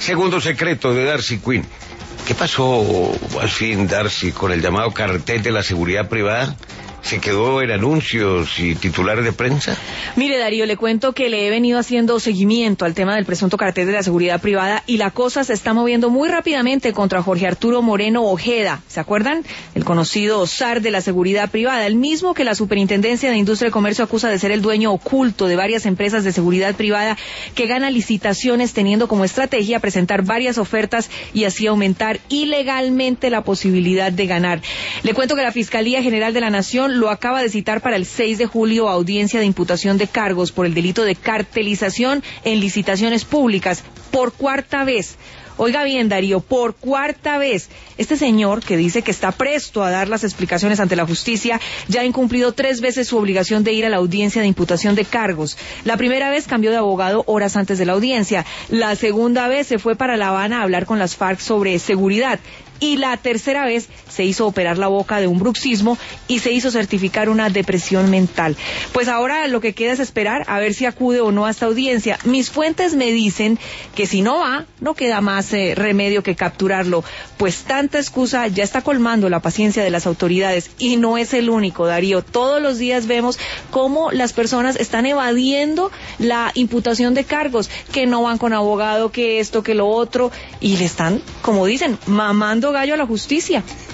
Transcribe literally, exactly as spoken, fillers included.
Segundo secreto de Darcy Quinn. ¿Qué pasó al fin, Darcy, con el llamado cartel de la seguridad privada? ¿Se quedó en anuncios y titulares de prensa? Mire, Darío, le cuento que le he venido haciendo seguimiento al tema del presunto cartel de la seguridad privada y la cosa se está moviendo muy rápidamente contra Jorge Arturo Moreno Ojeda. ¿Se acuerdan? El conocido zar de la seguridad privada, el mismo que la Superintendencia de Industria y Comercio acusa de ser el dueño oculto de varias empresas de seguridad privada que gana licitaciones teniendo como estrategia presentar varias ofertas y así aumentar ilegalmente la posibilidad de ganar. Le cuento que la Fiscalía General de la Nación lo acaba de citar para el seis de julio a audiencia de imputación de cargos por el delito de cartelización en licitaciones públicas por cuarta vez. Oiga bien, Darío, por cuarta vez. Este señor, que dice que está presto a dar las explicaciones ante la justicia, ya ha incumplido tres veces su obligación de ir a la audiencia de imputación de cargos. La primera vez cambió de abogado horas antes de la audiencia. La segunda vez se fue para La Habana a hablar con las FARC sobre seguridad. Y la tercera vez se hizo operar la boca de un bruxismo y se hizo certificar una depresión mental. Pues ahora lo que queda es esperar a ver si acude o no a esta audiencia. Mis fuentes me dicen que si no va, no queda más eh, remedio que capturarlo, pues tanta excusa ya está colmando la paciencia de las autoridades y no es el único, Darío. Todos los días vemos cómo las personas están evadiendo la imputación de cargos, que no van con abogado, que esto, que lo otro, y le están, como dicen, mamando gallo a la justicia.